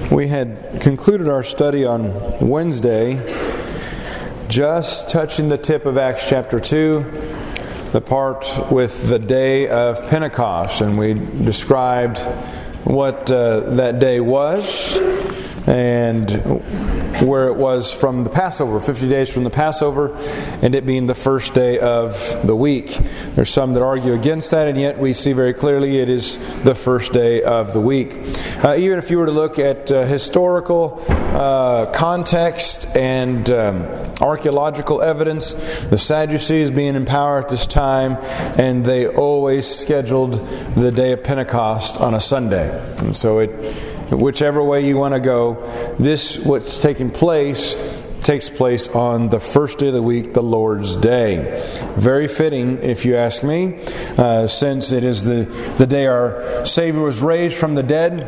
We had concluded our study on Wednesday, just touching the tip of Acts chapter 2, the part with the day of Pentecost, and we described what that day was and where it was from the Passover, 50 days from the Passover, and it being the first day of the week. There's some that argue against that, and yet we see very clearly it is the first day of the week. Even if you were to look at historical context and archaeological evidence, the Sadducees being in power at this time, and they always scheduled the day of Pentecost on a Sunday. And so whichever way you want to go, what's taking place takes place on the first day of the week, the Lord's Day. Very fitting, if you ask me, since it is the day our Savior was raised from the dead,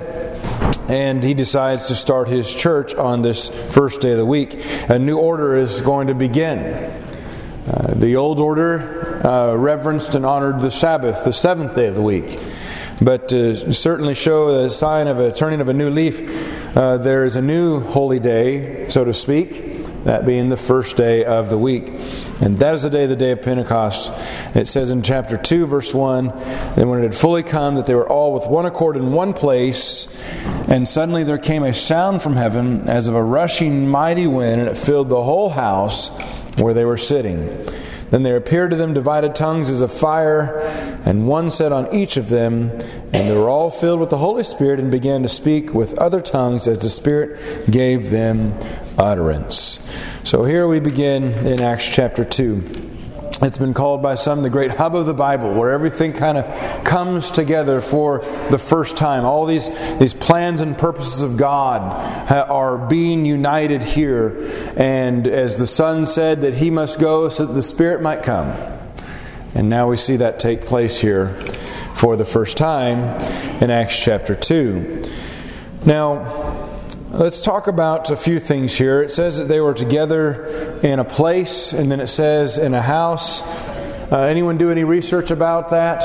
and He decides to start His church on this first day of the week. A new order is going to begin. The old order reverenced and honored the Sabbath, the seventh day of the week. But to certainly show a sign of a turning of a new leaf, there is a new holy day, so to speak, that being the first day of the week. And that is the day of Pentecost. It says in chapter 2, verse 1, "Then when it had fully come, that they were all with one accord in one place, and suddenly there came a sound from heaven as of a rushing mighty wind, and it filled the whole house where they were sitting. Then there appeared to them divided tongues as of fire, and one sat on each of them, and they were all filled with the Holy Spirit and began to speak with other tongues as the Spirit gave them utterance." So here we begin in Acts chapter 2. It's been called by some the great hub of the Bible, where everything kind of comes together for the first time. All these plans and purposes of God are being united here. And as the Son said that He must go so that the Spirit might come. And now we see that take place here for the first time in Acts chapter 2. Now, let's talk about a few things here. It says that they were together in a place, and then it says in a house. Anyone do any research about that?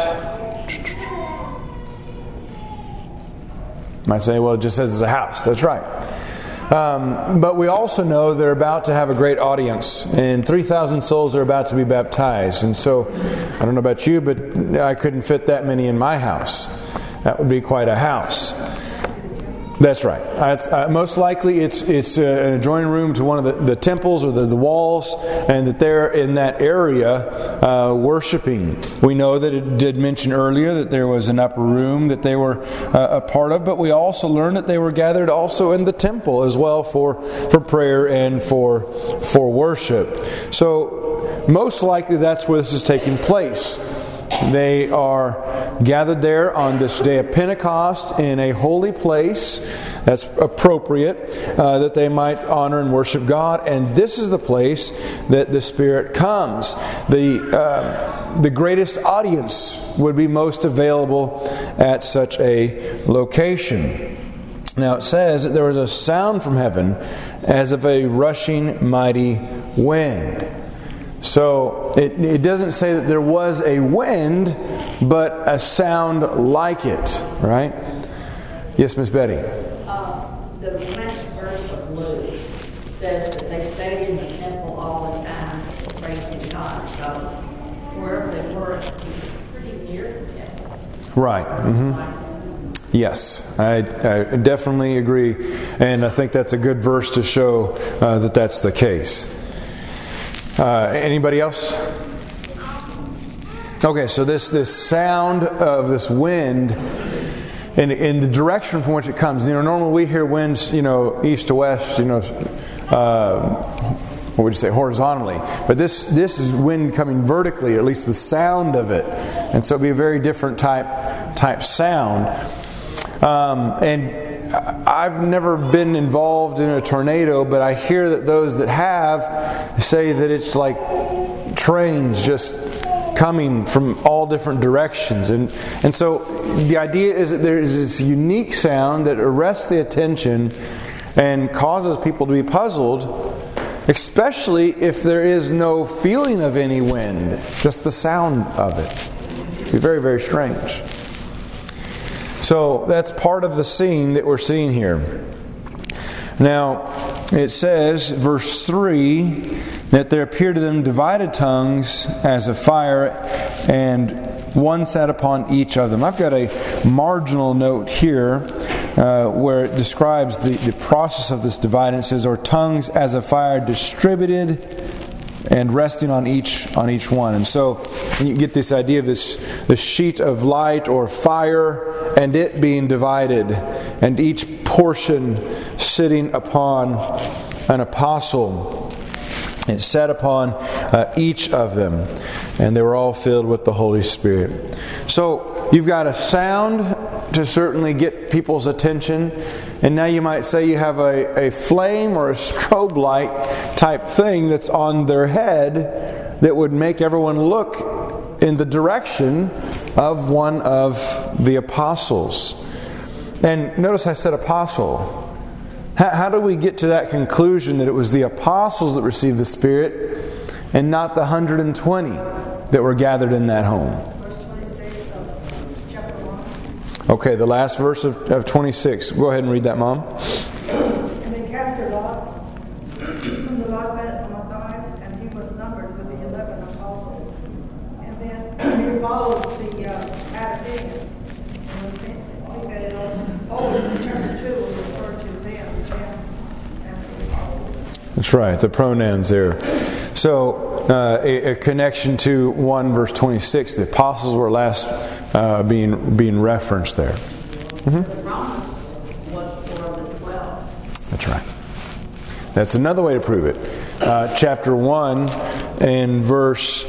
Might say, well, it just says it's a house. That's right. But we also know they're about to have a great audience, and 3,000 souls are about to be baptized. And so, I don't know about you, but I couldn't fit that many in my house. That would be quite a house. That's right. Most likely it's an adjoining room to one of the temples or the walls, and that they're in that area worshiping. We know that it did mention earlier that there was an upper room that they were a part of, but we also learned that they were gathered also in the temple as well for prayer and for worship. So most likely that's where this is taking place. They are gathered there on this day of Pentecost in a holy place that's appropriate, that they might honor and worship God. And this is the place that the Spirit comes. The greatest audience would be most available at such a location. Now it says that there was a sound from heaven as of a rushing mighty wind. So it doesn't say that there was a wind, but a sound like it, right? Yes, Miss Betty. The next verse of Luke says that they stayed in the temple all the time, praising God. So wherever they were, it was pretty near the temple. Right. Mm-hmm. Yes, I definitely agree, and I think that's a good verse to show that that's the case. Anybody else? Okay, so this sound of this wind, and in the direction from which it comes. Normally we hear winds, east to west, what would you say, horizontally. But this is wind coming vertically, or at least the sound of it, and so it'd be a very different type sound. And I've never been involved in a tornado, but I hear that those that have say that it's like trains just coming from all different directions. And so the idea is that there is this unique sound that arrests the attention and causes people to be puzzled, especially if there is no feeling of any wind, just the sound of it. It'd be very, very strange. So that's part of the scene that we're seeing here. Now, it says, verse 3, that there appeared to them divided tongues as of fire, and one sat upon each of them. I've got a marginal note here where it describes the process of this dividing. It says, or tongues as of fire distributed and resting on each one. And so you get this idea of this sheet of light or fire, and it being divided, and each portion sitting upon an apostle. It sat upon each of them, and they were all filled with the Holy Spirit. So you've got a sound to certainly get people's attention, and now you might say you have a flame or a strobe light type thing that's on their head that would make everyone look in the direction of one of the apostles. And notice I said apostle. How do we get to that conclusion that it was the apostles that received the Spirit and not the 120 that were gathered in that home? Verse 26 of chapter 1. Okay, the last verse of 26. Go ahead and read that, Mom. And they cast their lots, and the lot went on Matthias, and he was numbered with the 11 apostles. And then they followed the Athenians. And we think that it always in chapter 2 will refer to them as the apostles. That's right, the pronouns there. So, a connection to 1 verse 26. The apostles were last being referenced there. The Romans was for the 12. That's right. That's another way to prove it. Chapter 1 and verse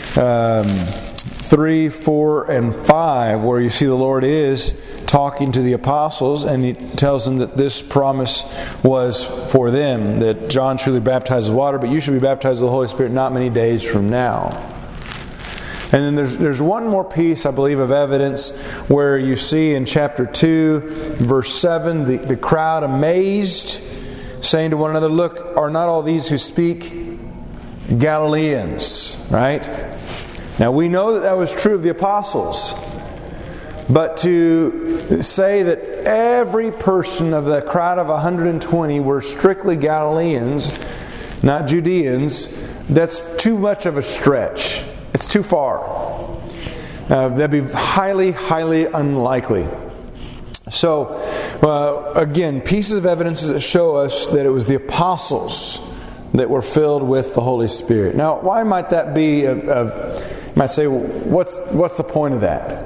3, 4, and 5, where you see the Lord is talking to the apostles, and He tells them that this promise was for them, that John truly baptized with water, but you should be baptized with the Holy Spirit not many days from now. And then there's one more piece, I believe, of evidence where you see in chapter 2, verse 7, the crowd amazed, saying to one another, look, are not all these who speak Galileans? Right? Now we know that was true of the apostles. But to say that every person of the crowd of 120 were strictly Galileans, not Judeans, that's too much of a stretch. It's too far. That'd be highly, highly unlikely. So, again, pieces of evidence that show us that it was the apostles that were filled with the Holy Spirit. Now, why might that be? You might say, what's the point of that?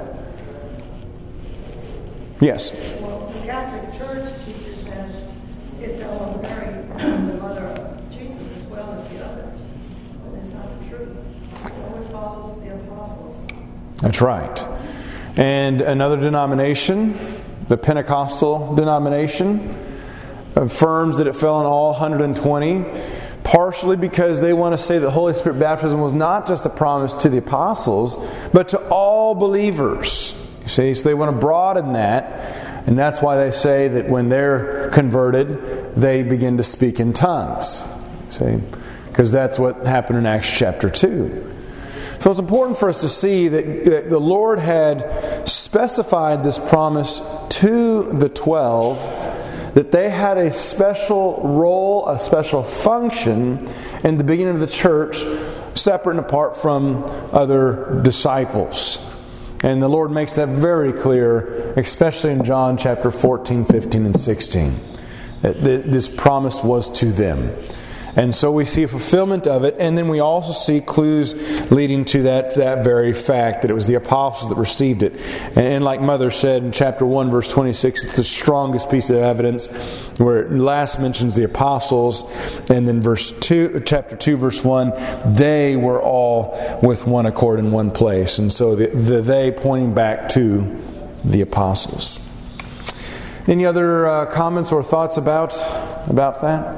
Yes? Well, the Catholic Church teaches that it fell on Mary, the mother of Jesus, as well as the others. But it's not true. It always follows the apostles. That's right. And another denomination, the Pentecostal denomination, affirms that it fell on all 120, partially because they want to say that Holy Spirit baptism was not just a promise to the apostles, but to all believers. You see, so they want to broaden that, and that's why they say that when they're converted, they begin to speak in tongues. See, because that's what happened in Acts chapter 2. So it's important for us to see that the Lord had specified this promise to the 12, that they had a special role, a special function in the beginning of the church, separate and apart from other disciples. And the Lord makes that very clear, especially in John chapter 14, 15, and 16. That this promise was to them. And so we see a fulfillment of it, and then we also see clues leading to that very fact, that it was the apostles that received it. And like Mother said in chapter 1, verse 26, it's the strongest piece of evidence, where it last mentions the apostles, and then chapter 2, verse 1, they were all with one accord in one place. And so the they pointing back to the apostles. Any other comments or thoughts about that?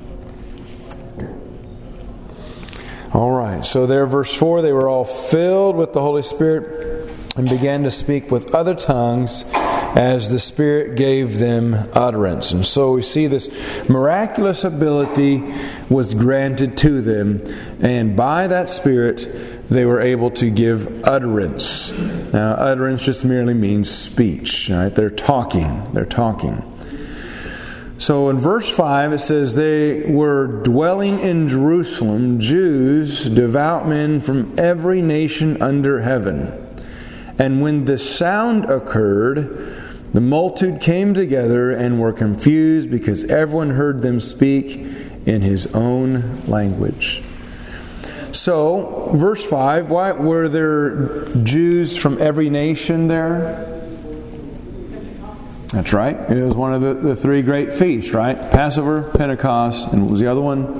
All right, so there, verse 4, they were all filled with the Holy Spirit and began to speak with other tongues as the Spirit gave them utterance. And so we see this miraculous ability was granted to them, and by that Spirit they were able to give utterance. Now, utterance just merely means speech. Right? They're talking. So in verse 5 it says, they were dwelling in Jerusalem, Jews, devout men from every nation under heaven. And when the sound occurred, the multitude came together and were confused because everyone heard them speak in his own language. So, verse 5, why were there Jews from every nation there? That's right. It was one of the three great feasts, right? Passover, Pentecost, and what was the other one?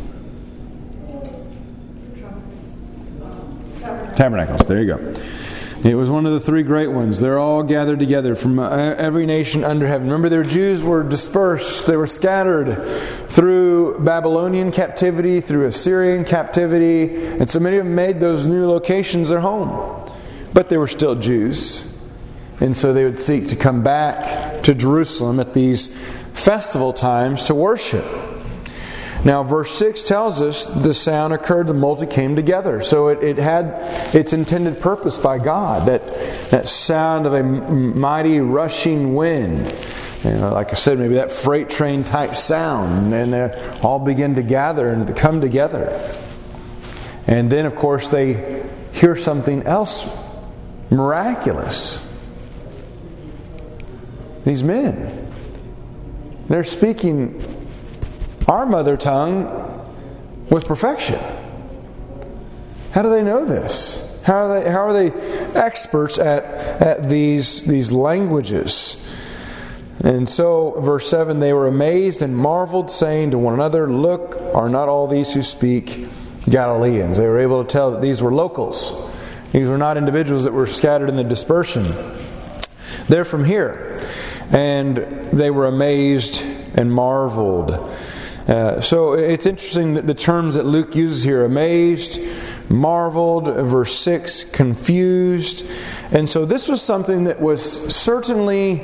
Tabernacles. There you go. It was one of the three great ones. They're all gathered together from every nation under heaven. Remember, their Jews were dispersed. They were scattered through Babylonian captivity, through Assyrian captivity. And so many of them made those new locations their home. But they were still Jews. And so they would seek to come back to Jerusalem at these festival times to worship. Now, verse 6 tells us the sound occurred, the multitude came together. So it had its intended purpose by God, that sound of a mighty rushing wind. You know, like I said, maybe that freight train type sound. And they all begin to gather and to come together. And then, of course, they hear something else miraculous. These men, they're speaking our mother tongue with perfection. How do they know this? How are they experts at these languages? And so, verse 7, they were amazed and marveled, saying to one another, "Look, are not all these who speak Galileans?" They were able to tell that these were locals. These were not individuals that were scattered in the dispersion. They're from here. And they were amazed and marveled. So it's interesting that the terms that Luke uses here, amazed, marveled, verse 6, confused. And so this was something that was certainly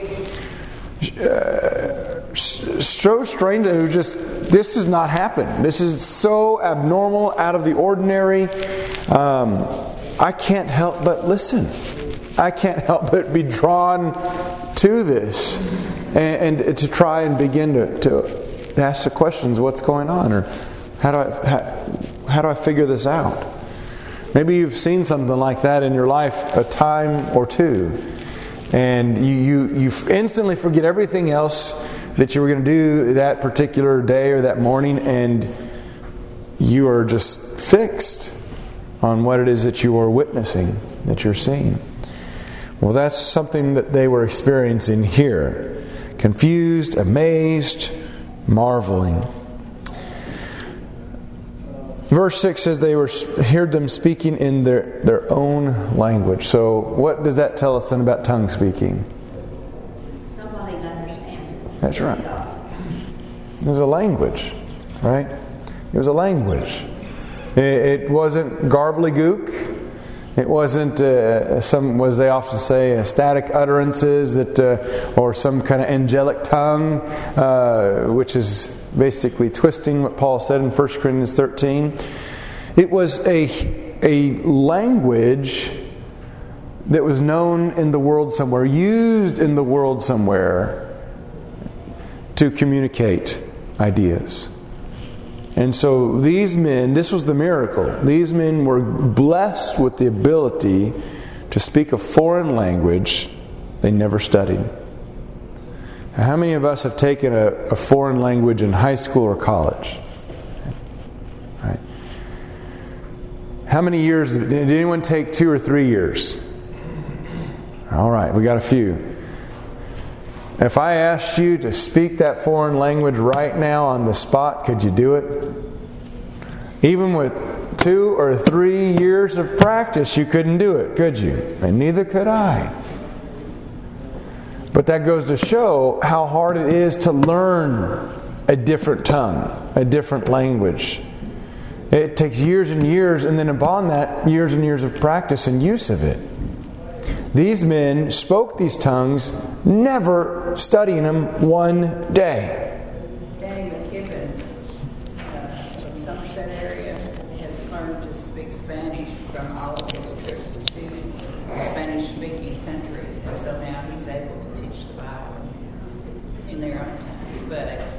so strange. This has not happened. This is so abnormal, out of the ordinary. I can't help but listen. I can't help but be drawn to this and to try and begin to ask the questions, what's going on, or how do I figure this out? Maybe you've seen something like that in your life a time or two, and you instantly forget everything else that you were going to do that particular day or that morning, and you are just fixed on what it is that you are witnessing, that you're seeing. Well, that's something that they were experiencing here. Confused, amazed, marveling. Verse 6 says they heard them speaking in their own language. So what does that tell us then about tongue speaking? Somebody understands it. That's right. It was a language, right? It was a language. It wasn't garbly-gook. It wasn't some, as they often say, static utterances that, or some kind of angelic tongue, which is basically twisting what Paul said in 1 Corinthians 13. It was a language that was known in the world somewhere, used in the world somewhere to communicate ideas. And so these men, this was the miracle. These men were blessed with the ability to speak a foreign language they never studied. How many of us have taken a foreign language in high school or college? Right. How many years? Did anyone take 2 or 3 years? All right, we got a few. If I asked you to speak that foreign language right now on the spot, could you do it? Even with 2 or 3 years of practice, you couldn't do it, could you? And neither could I. But that goes to show how hard it is to learn a different tongue, a different language. It takes years and years, and then upon that, years and years of practice and use of it. These men spoke these tongues, never studying them one day. Danny McKibben from Somerset area has learned to speak Spanish from all of his trips to Spanish-speaking countries, and so now he's able to teach the Bible in their own time. But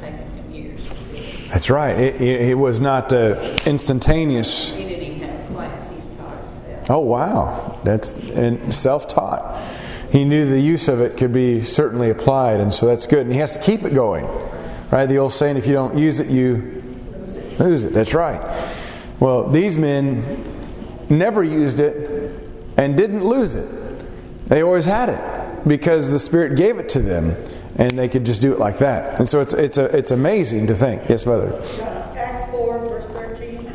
That's right. It was not instantaneous. He didn't even have a class. He's taught us that. Oh, wow. That's and self-taught. He knew the use of it could be certainly applied, and so that's good. And he has to keep it going. Right? The old saying, if you don't use it, you lose it. That's right. Well, these men never used it and didn't lose it. They always had it because the Spirit gave it to them, and they could just do it like that. And so it's amazing to think. Yes, Mother. Acts 4, verse 13.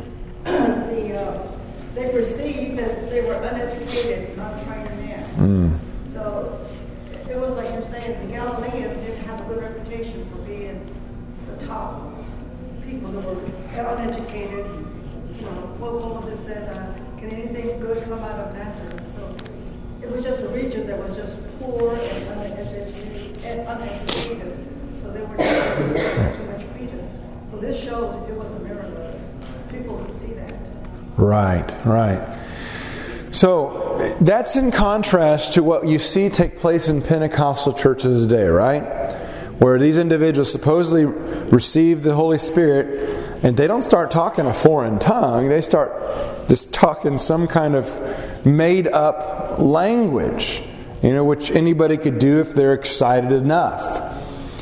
They perceived that they were uneducated, untrained men. So it was like you're saying, the Galileans didn't have a good reputation for being the top people who were uneducated. What was it said? Can anything good come out of Nazareth? So it was just a region that was just poor and uneducated. So they were not giving too much credence. So this shows it was a miracle. People could see that. Right. So that's in contrast to what you see take place in Pentecostal churches today, right? Where these individuals supposedly receive the Holy Spirit, and they don't start talking a foreign tongue. They start just talking some kind of made-up language, which anybody could do if they're excited enough.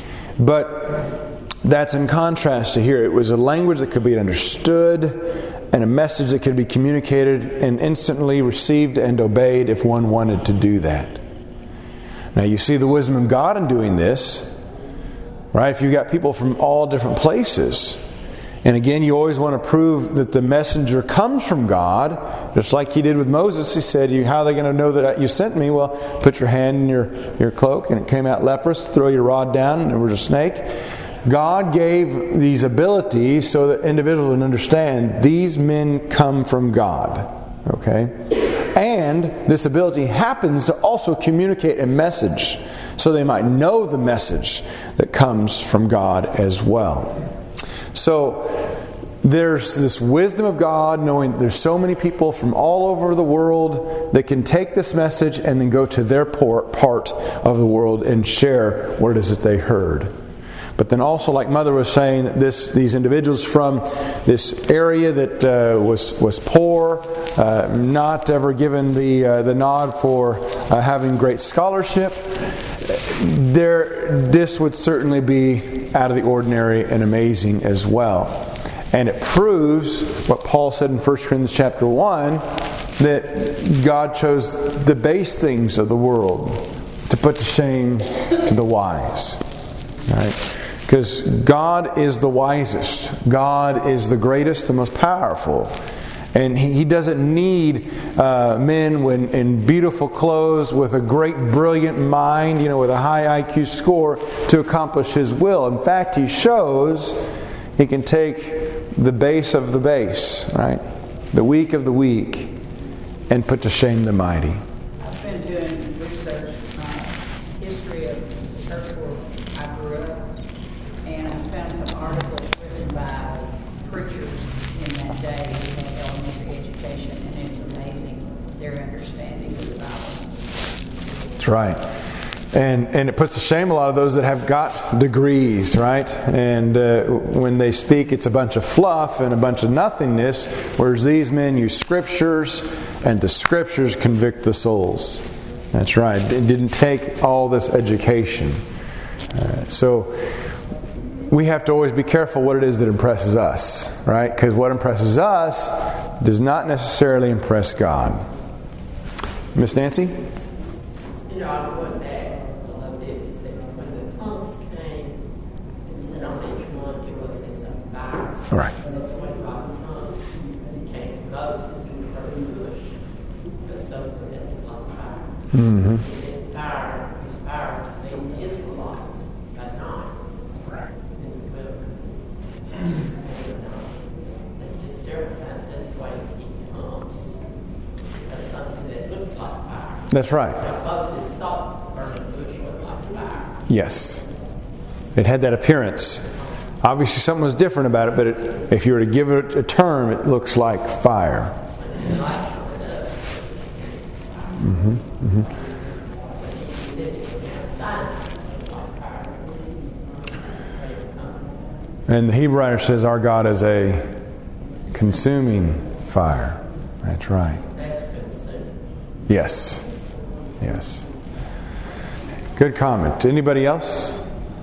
But that's in contrast to here. It was a language that could be understood and a message that could be communicated and instantly received and obeyed if one wanted to do that. Now you see the wisdom of God in doing this, right? If you've got people from all different places. And again, you always want to prove that the messenger comes from God, just like He did with Moses. He said, how are they going to know that you sent me? Well, put your hand in your cloak, and it came out leprous. Throw your rod down, and there was a snake. God gave these abilities so that individuals would understand these men come from God. Okay? And this ability happens to also communicate a message, so they might know the message that comes from God as well. So there's this wisdom of God, knowing there's so many people from all over the world that can take this message and then go to their part of the world and share what it is that they heard. But then also, like Mother was saying, these individuals from this area that was poor, not ever given the nod for having great scholarship, this would certainly be out of the ordinary and amazing as well. And it proves what Paul said in 1 Corinthians chapter 1, that God chose the base things of the world to put to shame to the wise. Right? Because God is the wisest. God is the greatest, the most powerful. And He doesn't need men in beautiful clothes with a great, brilliant mind, with a high IQ score to accomplish His will. In fact, He shows He can take the base of the base, right? The weak of the weak, and put to shame the mighty. I've been doing research on history of the church where I grew up, and I found some articles written by preachers in that day who had elementary education, and it's amazing their understanding of the Bible. That's right. And it puts to shame a lot of those that have got degrees, right? And when they speak, it's a bunch of fluff and a bunch of nothingness, whereas these men use Scriptures, and the Scriptures convict the souls. That's right. It didn't take all this education. So we have to always be careful what it is that impresses us, right? Because what impresses us does not necessarily impress God. Miss Nancy? I went back a little bit when the tongues came and said on each one it was as a fire. All right. And it's 25 tongues. And it came to Moses in the burning bush. But something that was like fire. Mm-hmm. And fire was fire to lead the Israelites by night. Right. In the wilderness. And just several times that's the way he comes. That's something that looks like fire. That's right. Moses thought burning bush looked like fire. Yes. It had that appearance. Obviously something was different about it, but if you were to give it a term, it looks like fire. Mm-hmm. Mm-hmm. And the Hebrew writer says our God is a consuming fire. That's right. Yes. Yes. Good comment. Anybody else?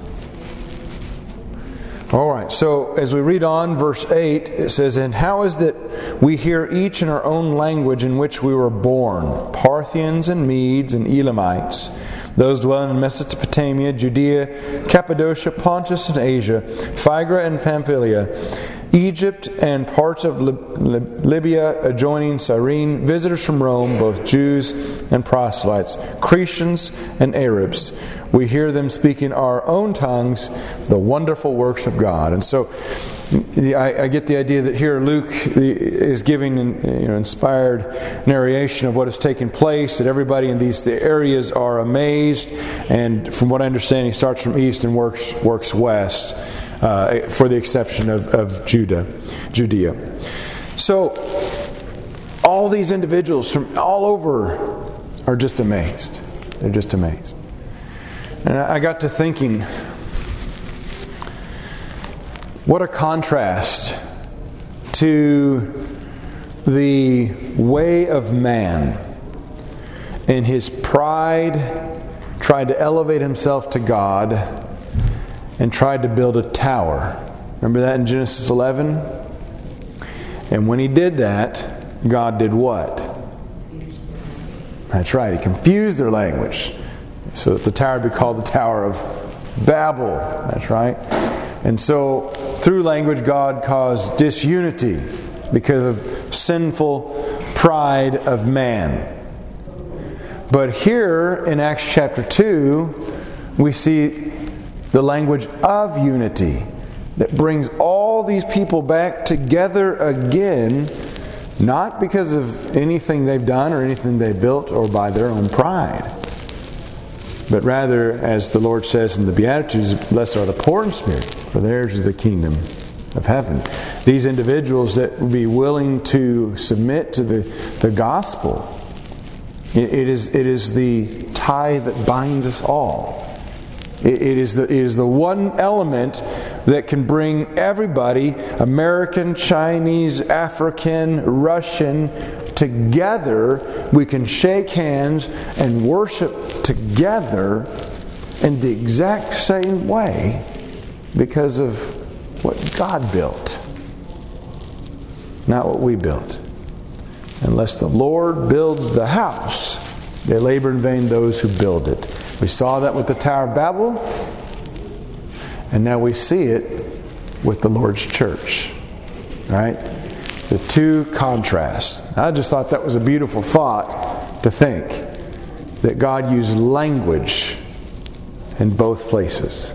All right. So as we read on, verse 8, it says, "And how is that we hear each in our own language in which we were born, Parthians and Medes and Elamites, those dwelling in Mesopotamia, Judea, Cappadocia, Pontus and Asia, Phrygia and Pamphylia, Egypt and parts of Libya adjoining Cyrene, visitors from Rome, both Jews and proselytes, Cretians and Arabs. We hear them speaking our own tongues, the wonderful works of God." And so I get the idea that here Luke is giving inspired narration of what has taken place, that everybody in these areas are amazed, and from what I understand, he starts from east and works west, for the exception of Judea. So all these individuals from all over are just amazed. They're just amazed. And I got to thinking, what a contrast to the way of man in his pride, tried to elevate himself to God and tried to build a tower. Remember that in Genesis 11? And when he did that, God did what? That's right, he confused their language, so that the tower would be called the Tower of Babel. That's right. And so, through language, God caused disunity because of sinful pride of man. But here in Acts chapter 2, we see the language of unity that brings all these people back together again, not because of anything they've done or anything they built or by their own pride, but rather, as the Lord says in the Beatitudes, "Blessed are the poor in spirit, for theirs is the kingdom of heaven." These individuals that would be willing to submit to the gospel, it is the tie that binds us all. It is the one element that can bring everybody, American, Chinese, African, Russian, together. We can shake hands and worship together in the exact same way because of what God built, not what we built. Unless the Lord builds the house, they labor in vain those who build it. We saw that with the Tower of Babel, and now we see it with the Lord's church. Right? The two contrasts. I just thought that was a beautiful thought to think that God used language in both places.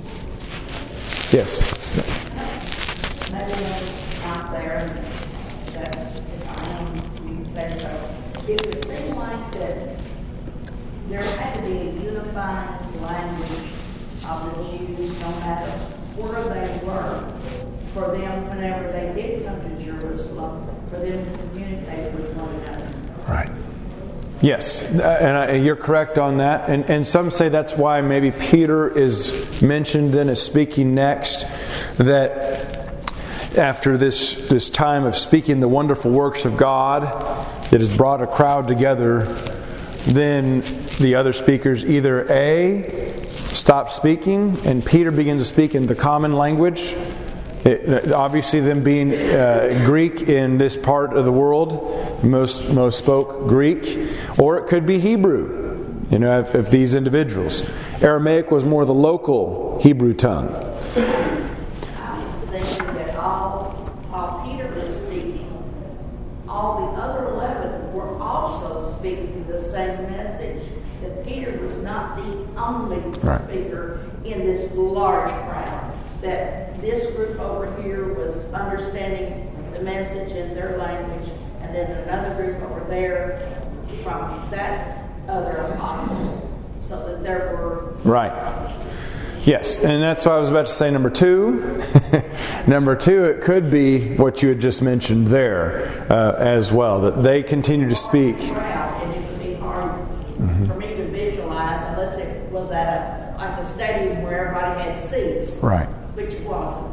Yes? Maybe it's out there that, if you can say so, it would seem like that there had to be a unified language of the Jews, no matter where they were, for them whenever they did come to Jerusalem, for them to communicate with one another. Right. Yes, and you're correct on that. And some say that's why maybe Peter is mentioned then as speaking next, that after this time of speaking the wonderful works of God that has brought a crowd together, then the other speakers either A, stop speaking, and Peter begins to speak in the common language. Obviously, them being Greek in this part of the world, most spoke Greek, or it could be Hebrew. If these individuals, Aramaic was more the local Hebrew tongue. I was thinking that while Peter was speaking, all the other 11 were also speaking the same message. That Peter was not the only speaker in this large crowd. That this group over here was understanding the message in their language, and then another group over there from that other apostle, so that there were... Right. Yes, and that's what I was about to say, number 2. Number 2, it could be what you had just mentioned there as well, that they continue to speak. And it would be hard for me to visualize unless it was at a stadium where everybody had seats. Right. Which it wasn't.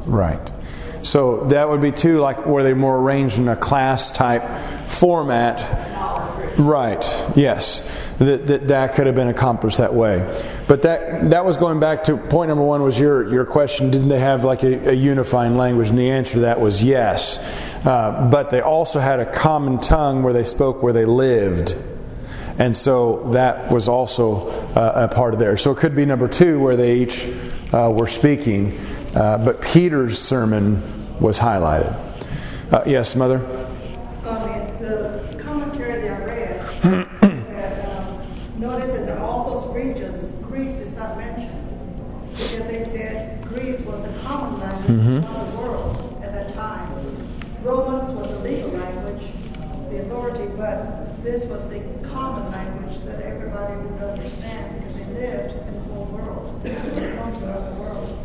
Right. So that would be too like where they're more arranged in a class type format. Right. Yes. That could have been accomplished that way. But that was going back to point number one was your question, didn't they have like a unifying language? And the answer to that was yes. But they also had a common tongue where they spoke where they lived. And so that was also a part of there. So it could be number two where they each were speaking. But Peter's sermon was highlighted. Yes, Mother? The commentary that I read, notice that in all those regions, Greece is not mentioned. Because they said Greece was a common language in the world at that time. Romans was a legal language, the authority, but this was the common language that everybody would understand because they lived in the whole world. It was known throughout the world.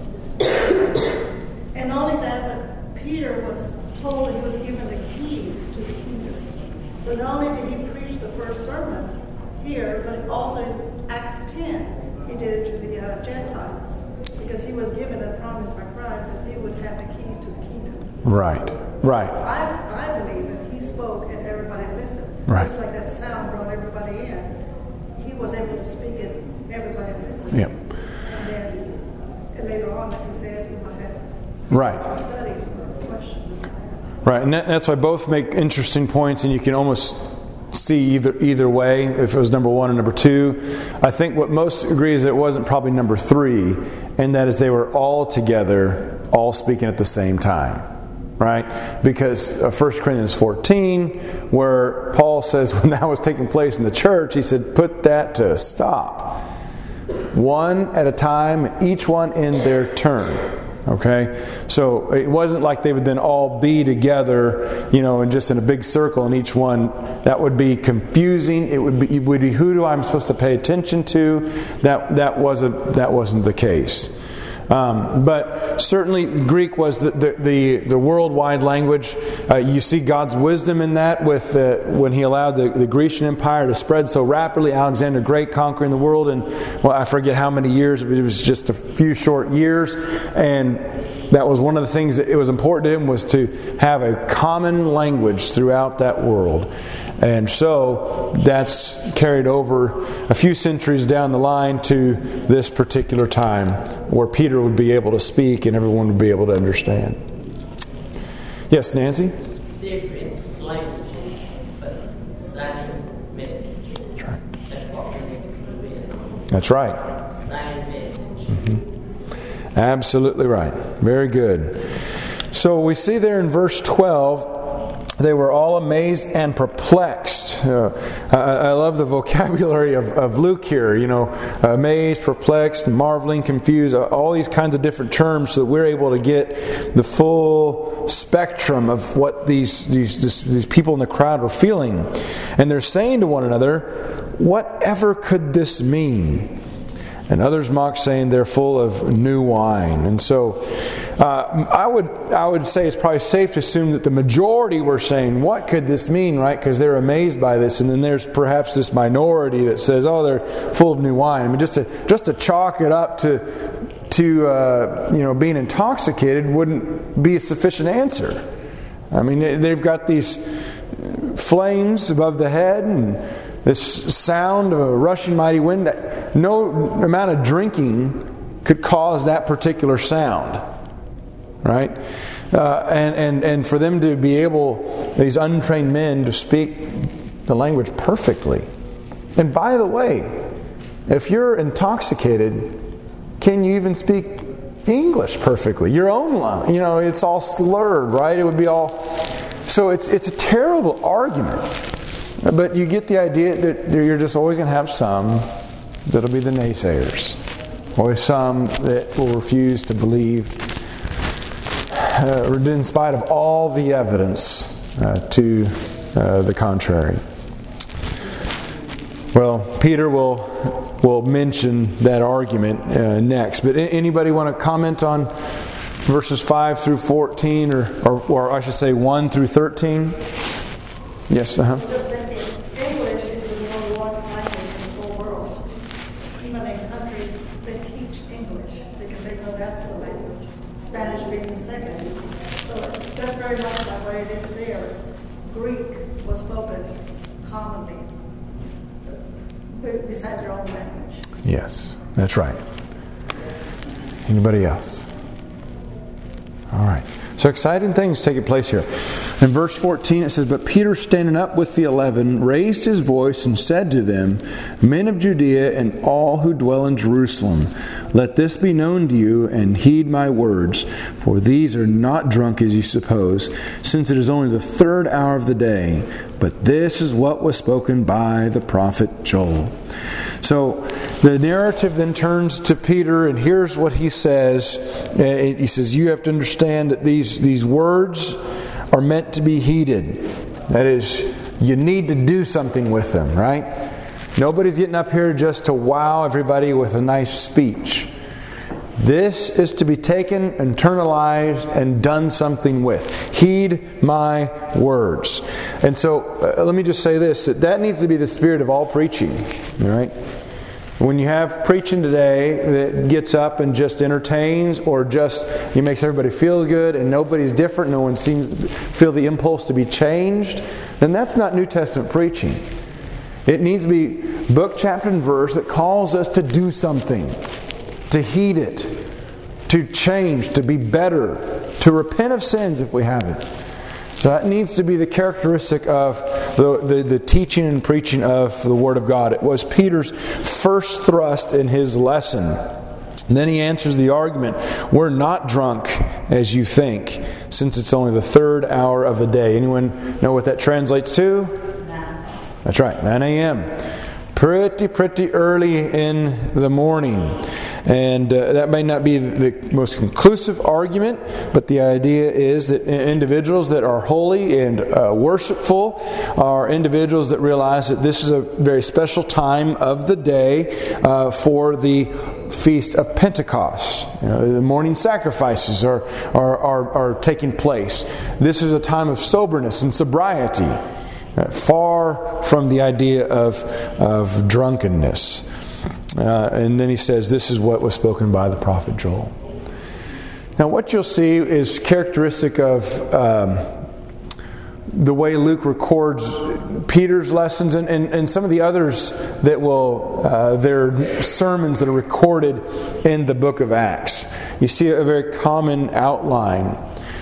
And not only that, but Peter was told he was given the keys to the kingdom. So not only did he preach the first sermon here, but also in Acts 10, he did it to the Gentiles. Because he was given the promise by Christ that he would have the keys to the kingdom. Right. I believe that he spoke and everybody listened. Right. Just like that sound brought everybody in. He was able to speak it, everybody listened. Yep. And then later on, like he said, he would have Right. studies for questions and all that. Right, and that's why both make interesting points, and you can almost see either way, if it was number one or number two. I think what most agree is it wasn't probably number three, and that is they were all together, all speaking at the same time. Right? Because 1 Corinthians 14, where Paul says when that was taking place in the church, he said, put that to a stop. One at a time, each one in their turn. Okay? So it wasn't like they would then all be together, and just in a big circle, and each one, that would be confusing. It would be who do I'm supposed to pay attention to? That wasn't the case. But certainly Greek was the worldwide language. You see God's wisdom in that with when He allowed the Grecian Empire to spread so rapidly. Alexander the Great conquering the world in, I forget how many years. It was just a few short years. And that was one of the things that it was important to him, was to have a common language throughout that world. And so that's carried over a few centuries down the line to this particular time where Peter would be able to speak and everyone would be able to understand. Yes, Nancy? Different languages, but same message. That's right. That's what we need to do. That's right. Same message. Mm-hmm. Absolutely right. Very good. So we see there in verse 12, they were all amazed and perplexed. I love the vocabulary of Luke here. Amazed, perplexed, marveling, confused. All these kinds of different terms, so that we're able to get the full spectrum of what these people in the crowd were feeling. And they're saying to one another, "Whatever could this mean?" And others mock, saying they're full of new wine. And so I would say it's probably safe to assume that the majority were saying, what could this mean, right? Because they're amazed by this. And then there's perhaps this minority that says, oh, they're full of new wine. I mean, just to chalk it up to being intoxicated wouldn't be a sufficient answer. I mean, they've got these flames above the head and this sound of a rushing mighty wind. No amount of drinking could cause that particular sound, right? And for them to be able, these untrained men, to speak the language perfectly. And by the way, if you're intoxicated, can you even speak English perfectly? Your own line, it's all slurred, right? It would be all. So it's a terrible argument. But you get the idea that you're just always going to have some that'll be the naysayers. Always some that will refuse to believe in spite of all the evidence to the contrary. Well, Peter will mention that argument next. But anybody want to comment on verses 5 through 14, or I should say 1 through 13? Yes, Just thinking, English is the number one language in the whole world. Even in countries that teach English, because they know that's the language Spanish being second. So that's very much like what it is there. Greek was spoken commonly, besides your own language. Yes, that's right. Anybody else? All right. So exciting things taking place here. In verse 14 it says, "But Peter, standing up with the 11, raised his voice and said to them, 'Men of Judea and all who dwell in Jerusalem, let this be known to you, and heed my words. For these are not drunk as you suppose, since it is only the third hour of the day. But this is what was spoken by the prophet Joel.'" So the narrative then turns to Peter, and here's what he says. He says, you have to understand that these words are meant to be heeded. That is, you need to do something with them, right? Nobody's getting up here just to wow everybody with a nice speech. This is to be taken, internalized, and done something with. Heed my words. And so, let me just say this, that needs to be the spirit of all preaching. All right? When you have preaching today that gets up and just entertains, or just it makes everybody feel good and nobody's different, no one seems to feel the impulse to be changed, then that's not New Testament preaching. It needs to be book, chapter, and verse that calls us to do something, to heed it, to change, to be better, to repent of sins if we haven't. So that needs to be the characteristic of the teaching and preaching of the Word of God. It was Peter's first thrust in his lesson. And then he answers the argument, we're not drunk as you think, since it's only the third hour of the day. Anyone know what that translates to? 9. That's right, 9 a.m. Pretty early in the morning. And that may not be the most conclusive argument, but the idea is that individuals that are holy and worshipful are individuals that realize that this is a very special time of the day for the Feast of Pentecost. The morning sacrifices are taking place. This is a time of soberness and sobriety, far from the idea of drunkenness. And then he says, this is what was spoken by the prophet Joel. Now what you'll see is characteristic of the way Luke records Peter's lessons and some of the others that their sermons that are recorded in the book of Acts. You see a very common outline.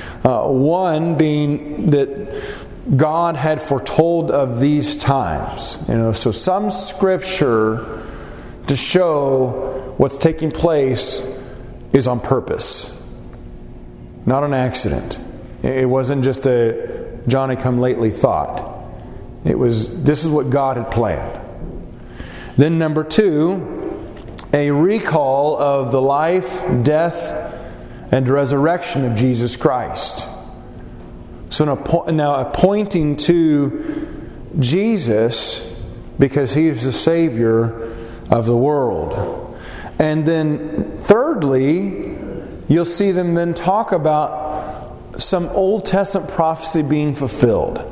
One being that God had foretold of these times. So some scripture to show what's taking place is on purpose, not an accident. It wasn't just a Johnny-come-lately thought. This is what God had planned. Then number 2, a recall of the life, death, and resurrection of Jesus Christ. So now pointing to Jesus because He is the Savior of the world. And then thirdly, you'll see them then talk about some Old Testament prophecy being fulfilled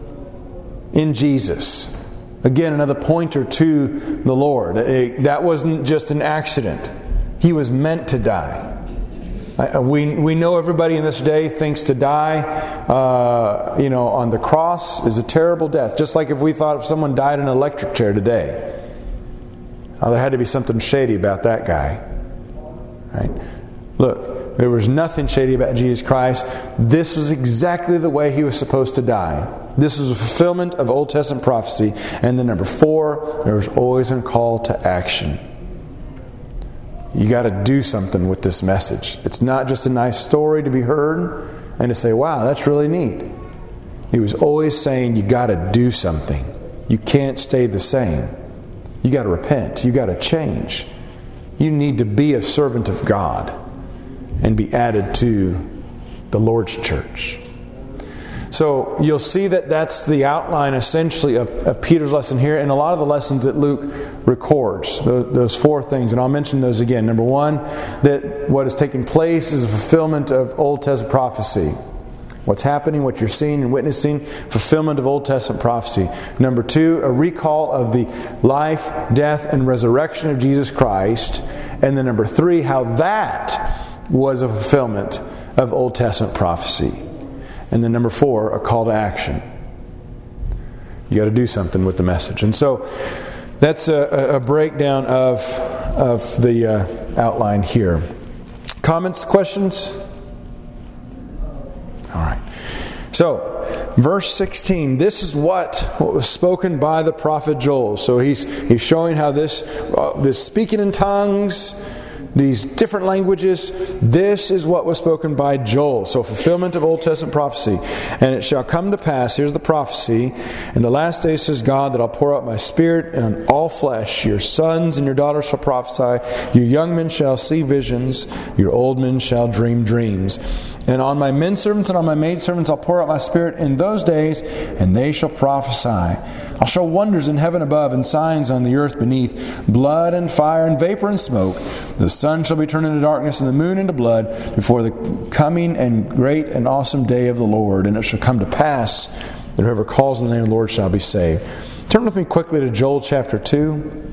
in Jesus. Again, another pointer to the Lord. That wasn't just an accident. He was meant to die. We know everybody in this day thinks to die on the cross is a terrible death. Just like if we thought if someone died in an electric chair today. There had to be something shady about that guy. Right? Look, there was nothing shady about Jesus Christ. This was exactly the way He was supposed to die. This was a fulfillment of Old Testament prophecy. And then number 4, there was always a call to action. You got to do something with this message. It's not just a nice story to be heard and to say, wow, that's really neat. He was always saying, you got to do something. You can't stay the same. You got to repent. You got to change. You need to be a servant of God and be added to the Lord's church. So you'll see that that's the outline essentially of Peter's lesson here, and a lot of the lessons that Luke records. Those 4 things, and I'll mention those again. Number 1, that what is taking place is a fulfillment of Old Testament prophecy. What's happening, what you're seeing and witnessing, fulfillment of Old Testament prophecy. Number 2, a recall of the life, death, and resurrection of Jesus Christ. And then number 3, how that was a fulfillment of Old Testament prophecy. And then number 4, a call to action. You got to do something with the message. And so that's a breakdown of the outline here. Comments, questions? All right. So, verse 16, this is what was spoken by the prophet Joel. So he's showing how this speaking in tongues, these different languages, this is what was spoken by Joel. So fulfillment of Old Testament prophecy. And it shall come to pass, here's the prophecy, in the last days says God, that I'll pour out my Spirit on all flesh. Your sons and your daughters shall prophesy. Your young men shall see visions. Your old men shall dream dreams. And on my men servants and on my maid servants I'll pour out my Spirit in those days, and they shall prophesy. I'll show wonders in heaven above and signs on the earth beneath, blood and fire and vapor and smoke. The sun shall be turned into darkness and the moon into blood before the coming and great and awesome day of the Lord. And it shall come to pass that whoever calls on the name of the Lord shall be saved. Turn with me quickly to Joel chapter 2.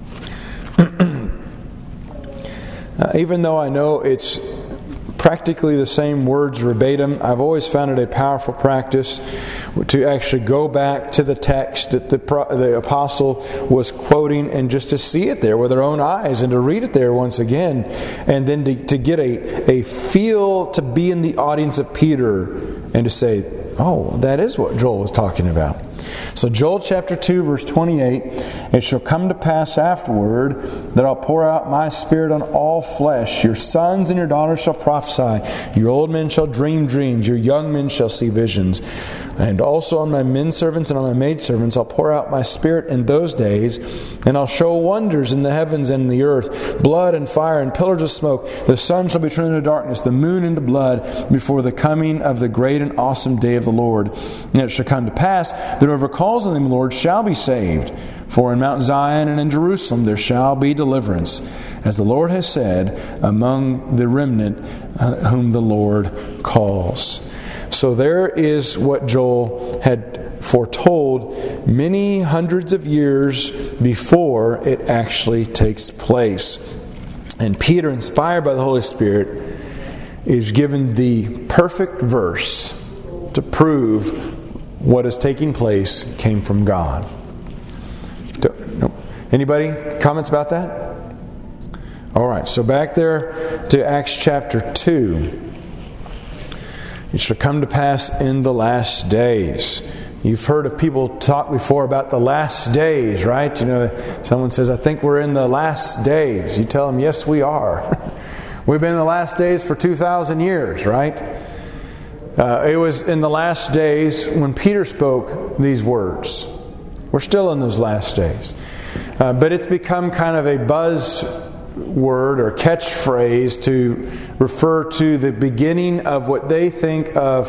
Even though I know it's practically the same words verbatim, I've always found it a powerful practice to actually go back to the text that the apostle was quoting, and just to see it there with our own eyes and to read it there once again, and then to get a feel to be in the audience of Peter and to say, oh, that is what Joel was talking about. So Joel chapter 2 verse 28, it shall come to pass afterward that I'll pour out my Spirit on all flesh. Your sons and your daughters shall prophesy. Your old men shall dream dreams. Your young men shall see visions. And also on my men servants and on my maid servants I'll pour out my Spirit in those days, and I'll show wonders in the heavens and in the earth, blood and fire and pillars of smoke. The sun shall be turned into darkness, the moon into blood, before the coming of the great and awesome day of the Lord. And it shall come to pass that whoever calls on the name of the Lord shall be saved. For in Mount Zion and in Jerusalem there shall be deliverance, as the Lord has said, among the remnant whom the Lord calls. So there is what Joel had foretold many hundreds of years before it actually takes place. And Peter, inspired by the Holy Spirit, is given the perfect verse to prove what is taking place came from God. Anybody? Comments about that? All right, so back there to Acts chapter 2. It shall come to pass in the last days. You've heard of people talk before about the last days, right? You know, someone says, I think we're in the last days. You tell them, yes, we are. We've been in the last days for 2,000 years, right? It was in the last days when Peter spoke these words. We're still in those last days. But it's become kind of a buzzword or catchphrase to refer to the beginning of what they think of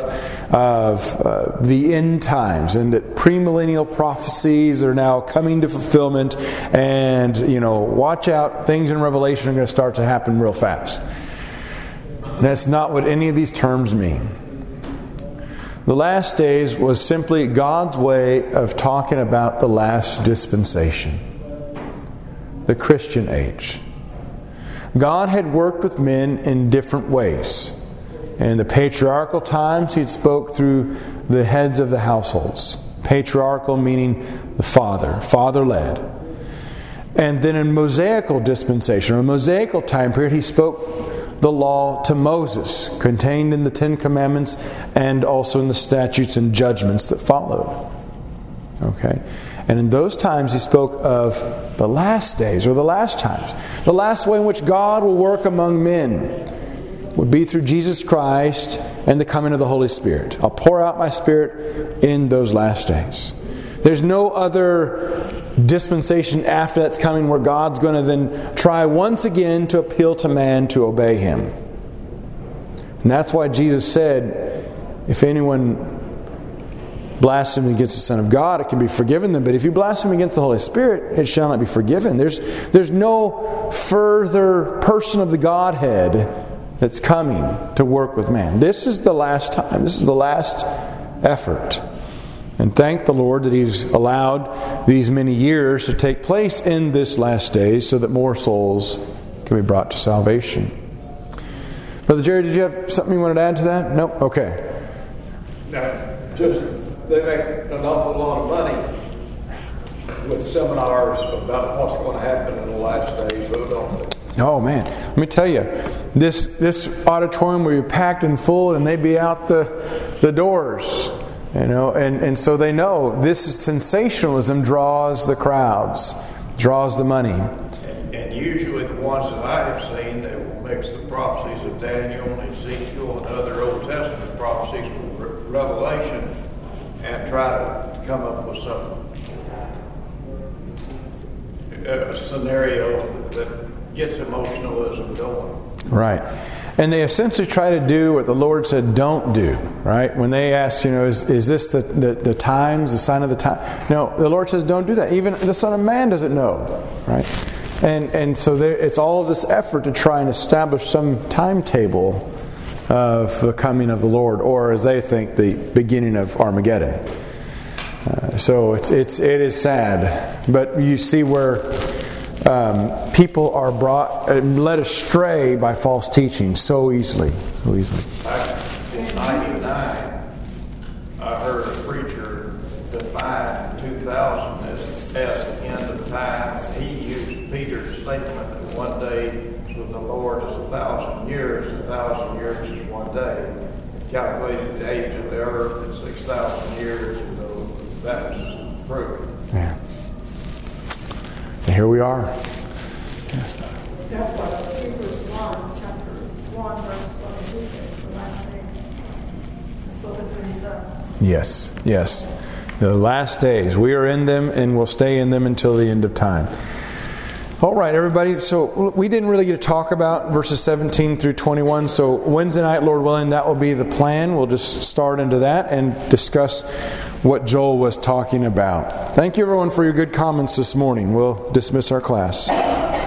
the end times, and that premillennial prophecies are now coming to fulfillment, and watch out, things in Revelation are going to start to happen real fast. That's not what any of these terms mean. The last days was simply God's way of talking about the last dispensation, the Christian age. God had worked with men in different ways. In the patriarchal times, He spoke through the heads of the households. Patriarchal meaning the father-led. And then in Mosaical dispensation, or Mosaical time period, He spoke the law to Moses, contained in the Ten Commandments and also in the statutes and judgments that followed. Okay? And in those times He spoke of the last days, or the last times. The last way in which God will work among men would be through Jesus Christ and the coming of the Holy Spirit. I'll pour out my Spirit in those last days. There's no other dispensation after that's coming where God's going to then try once again to appeal to man to obey Him. And that's why Jesus said, if anyone blasphemes against the Son of God, it can be forgiven them. But if you blaspheme against the Holy Spirit, it shall not be forgiven. There's no further person of the Godhead that's coming to work with man. This is the last time. This is the last effort. And thank the Lord that He's allowed these many years to take place in this last days so that more souls can be brought to salvation. Brother Jerry, did you have something you wanted to add to that? Nope? Okay. Now, just they make an awful lot of money with seminars about what's going to happen in the last days, don't they? Oh man, let me tell you, this auditorium will be packed and full, and they'd be out the doors, and so they know this sensationalism draws the crowds, draws the money. And usually the ones that I have seen, they will mix the prophecies of Daniel and Ezekiel and other Old Testament prophecies with Revelation and try to come up with a scenario that gets emotionalism going. Right. And they essentially try to do what the Lord said don't do, right? When they ask, is this the times, the sign of the time? No, the Lord says don't do that. Even the Son of Man doesn't know, right? And so it's all of this effort to try and establish some timetable of the coming of the Lord, or as they think, the beginning of Armageddon. So it is sad, but you see where people are led astray by false teaching so easily. Back in 1999, I heard a preacher define 2000 as the end of time. He used Peter's statement that one day with the Lord is 1,000 years. 1,000 years is one day. Calculated the age of the earth at 6,000 years. So that was proof. Yeah. And here we are. Yes. That's what Hebrews 1, chapter 1, verse 22 says, the last day. It's spoken through His Son. Yes. The last days. We are in them and will stay in them until the end of time. All right, everybody. So we didn't really get to talk about verses 17 through 21. So Wednesday night, Lord willing, that will be the plan. We'll just start into that and discuss what Joel was talking about. Thank you, everyone, for your good comments this morning. We'll dismiss our class.